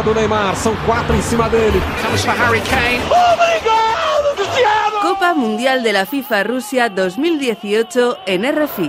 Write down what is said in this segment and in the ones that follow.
do Neymar, são 4 em cima dele. Comes for Harry Kane. Obrigado, Cristiano! Copa Mundial de la FIFA Rusia 2018 en RFI.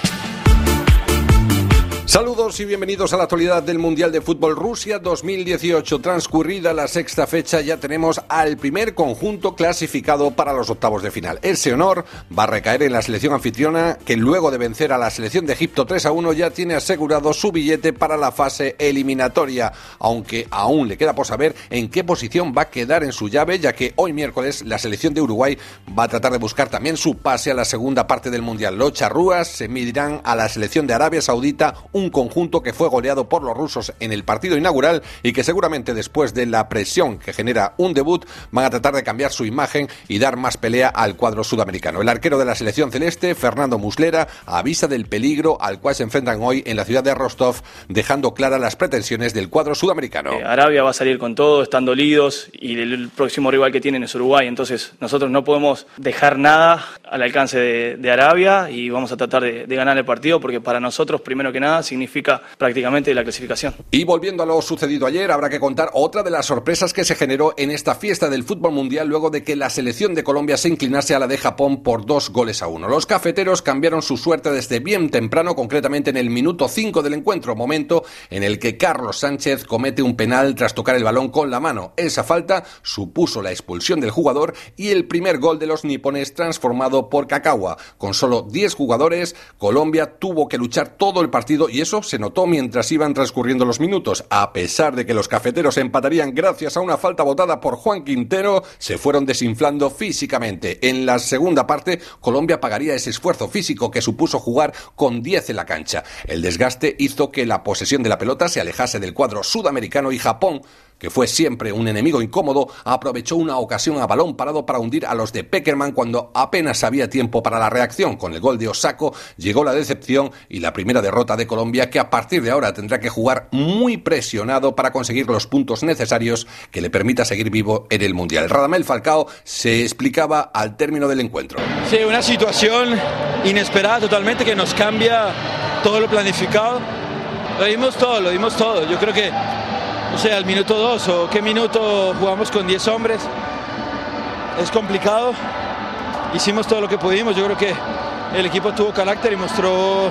Saludos y bienvenidos a la actualidad del Mundial de Fútbol Rusia 2018. Transcurrida la sexta fecha, ya tenemos al primer conjunto clasificado para los octavos de final. Ese honor va a recaer en la selección anfitriona, que luego de vencer a la selección de Egipto 3-1 ya tiene asegurado su billete para la fase eliminatoria, aunque aún le queda por saber en qué posición va a quedar en su llave, ya que hoy miércoles la selección de Uruguay va a tratar de buscar también su pase a la segunda parte del Mundial. Los charrúas se medirán a la selección de Arabia Saudita, un conjunto que fue goleado por los rusos en el partido inaugural y que seguramente después de la presión que genera un debut van a tratar de cambiar su imagen y dar más pelea al cuadro sudamericano. El arquero de la selección celeste, Fernando Muslera, avisa del peligro al cual se enfrentan hoy en la ciudad de Rostov, dejando claras las pretensiones del cuadro sudamericano. Arabia va a salir con todo, están dolidos y el próximo rival que tienen es Uruguay, entonces nosotros no podemos dejar nada al alcance de Arabia y vamos a tratar de ganar el partido, porque para nosotros, primero que nada, significa prácticamente la clasificación. Y volviendo a lo sucedido ayer, habrá que contar otra de las sorpresas que se generó en esta fiesta del fútbol mundial luego de que la selección de Colombia se inclinase a la de Japón por 2-1. Los cafeteros cambiaron su suerte desde bien temprano, concretamente en el minuto 5 del encuentro, momento en el que Carlos Sánchez comete un penal tras tocar el balón con la mano. Esa falta supuso la expulsión del jugador y el primer gol de los nipones transformado por Kagawa. Con solo 10 jugadores, Colombia tuvo que luchar todo el partido y eso se notó mientras iban transcurriendo los minutos. A pesar de que los cafeteros empatarían gracias a una falta botada por Juan Quintero, se fueron desinflando físicamente. En la segunda parte, Colombia pagaría ese esfuerzo físico que supuso jugar con 10 en la cancha. El desgaste hizo que la posesión de la pelota se alejase del cuadro sudamericano y Japón, que fue siempre un enemigo incómodo, aprovechó una ocasión a balón parado para hundir a los de Pekerman cuando apenas había tiempo para la reacción. Con el gol de Osako llegó la decepción y la primera derrota de Colombia, que a partir de ahora tendrá que jugar muy presionado para conseguir los puntos necesarios que le permita seguir vivo en el Mundial. Radamel Falcao se explicaba al término del encuentro. Sí, una situación inesperada totalmente que nos cambia todo lo planificado. Lo dimos todo. Yo creo que o sea, al minuto 2 o qué minuto jugamos con 10 hombres. Es complicado. Hicimos todo lo que pudimos. Yo creo que el equipo tuvo carácter y mostró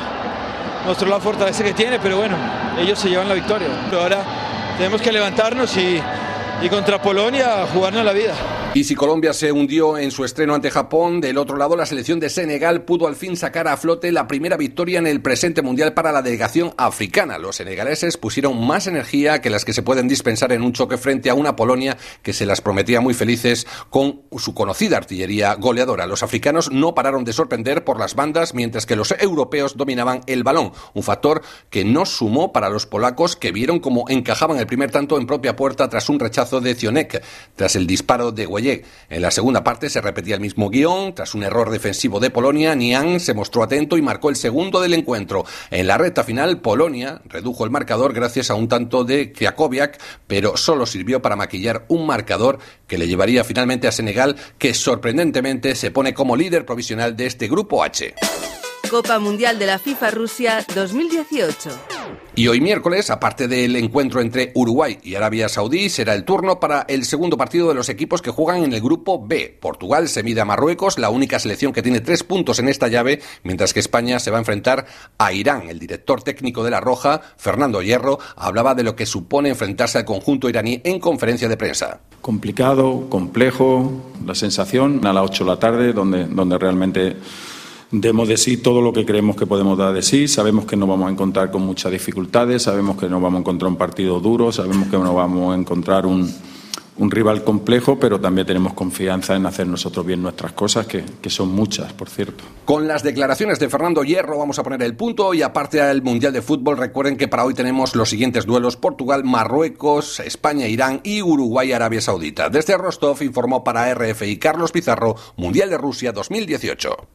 la fortaleza que tiene, pero bueno, ellos se llevan la victoria. Pero ahora tenemos que levantarnos y contra Polonia jugarnos la vida. Y si Colombia se hundió en su estreno ante Japón, del otro lado la selección de Senegal pudo al fin sacar a flote la primera victoria en el presente mundial para la delegación africana. Los senegaleses pusieron más energía que las que se pueden dispensar en un choque frente a una Polonia que se las prometía muy felices con su conocida artillería goleadora. Los africanos no pararon de sorprender por las bandas, mientras que los europeos dominaban el balón, un factor que no sumó para los polacos, que vieron cómo encajaban el primer tanto en propia puerta tras un rechazo de Zionek, tras el disparo de Gueye. En la segunda parte se repetía el mismo guión. Tras un error defensivo de Polonia, Niang se mostró atento y marcó el segundo del encuentro. En la recta final, Polonia redujo el marcador gracias a un tanto de Krakowiak, pero solo sirvió para maquillar un marcador que le llevaría finalmente a Senegal, que sorprendentemente se pone como líder provisional de este grupo H. Copa Mundial de la FIFA Rusia 2018. Y hoy miércoles, aparte del encuentro entre Uruguay y Arabia Saudí, será el turno para el segundo partido de los equipos que juegan en el grupo B. Portugal se mide a Marruecos, la única selección que tiene 3 puntos en esta llave, mientras que España se va a enfrentar a Irán. El director técnico de La Roja, Fernando Hierro, hablaba de lo que supone enfrentarse al conjunto iraní en conferencia de prensa. Complicado, complejo, la sensación a las 8 de la tarde, donde realmente demos de sí todo lo que creemos que podemos dar de sí. Sabemos que nos vamos a encontrar con muchas dificultades, sabemos que nos vamos a encontrar un partido duro, sabemos que nos vamos a encontrar un rival complejo, pero también tenemos confianza en hacer nosotros bien nuestras cosas, que son muchas, por cierto. Con las declaraciones de Fernando Hierro vamos a poner el punto, y aparte del Mundial de Fútbol, recuerden que para hoy tenemos los siguientes duelos: Portugal, Marruecos, España, Irán y Uruguay, Arabia Saudita. Desde Rostov informó para RFI Carlos Pizarro, Mundial de Rusia 2018.